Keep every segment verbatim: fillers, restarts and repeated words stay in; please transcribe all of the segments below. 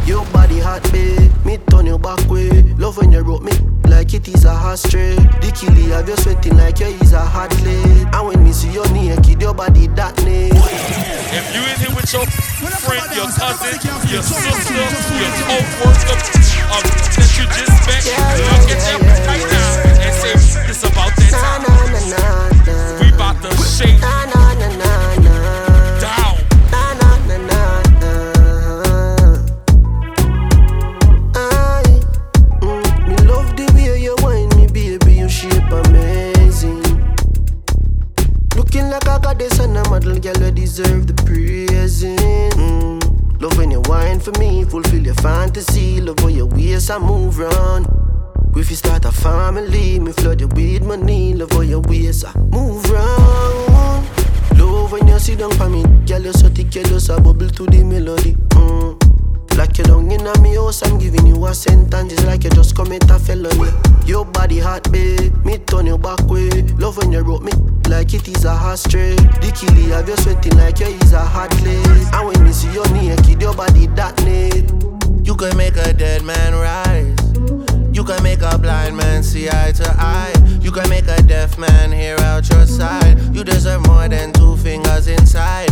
Your body hot, babe. Me turn your back way. Love when you rope me like it is a ashtray. The killie have you sweating like you is a hot lady. And when me see your naked, your body that naked. If you in here with your friend, your cousin, your sister, your co-worker, um, that you just met, look at them right now and say, it's about that time. We about to shake down. Me love the way you whine me, baby, your shape amazing. Looking like a goddess and a model, girl, you deserve the praising. Mm. Love when you whine for me, fulfill your fantasy. Love how your waist I move round. If you start a family, me flood you with money. Love how your waist I move round. Love when you sit down for me, girl, you so thick, you just a bubble to the melody. Mm. Like you down in a me house, I'm giving you a sentence. It's like you just commit a felony. Your body hot, babe. Me turn your back way. Love when you rope me like it is a ashtray. The killie have you sweating like you is a hot lady. And when me see your naked, your body that naked. You can make a dead man rise. You can make a blind man see eye to eye. You can make a deaf man hear out your side. You deserve more than two fingers inside.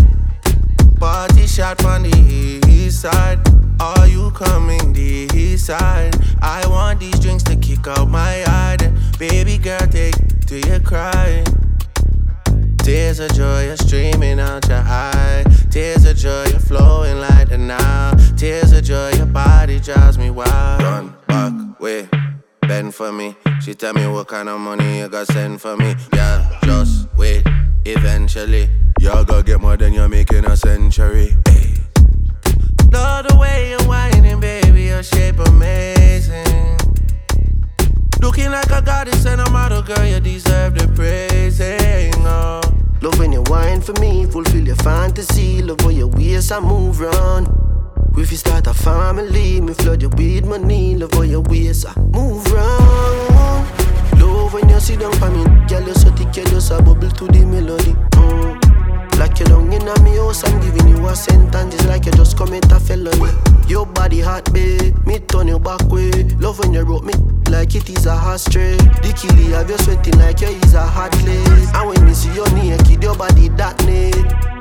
Party shot from the east side. Are you coming the east side? I want these drinks to kick out my eye. Baby girl, take till you cry. Tears of joy are streaming out your eye. Tears of joy are flowing like the Nile. Tears of joy, your body drives me wild. Run back, wait, bend for me. She tell me what kind of money you got send for me. Yeah, just wait, eventually y'all gonna get more than you're making a century. Hey. Love the way you're whining, baby, your shape amazing. Looking like a goddess and a model, girl, you deserve the praising. Oh. Love when you whine for me, fulfill your fantasy. Love how your waist I move round. If you start a family, me flood you with money. Love how your waist I move round. Love when you sit down for me, girl, you so thick, you just a bubble to the melody. Mm. Like you down in a me house, I'm giving you a sentence. It's like you just commit a felony. Your body hot, babe. Me turn your back way. Love when you rope me like it is a ashtray. The killie have you sweating like you is a hot lady. And when me see your naked, your body that naked.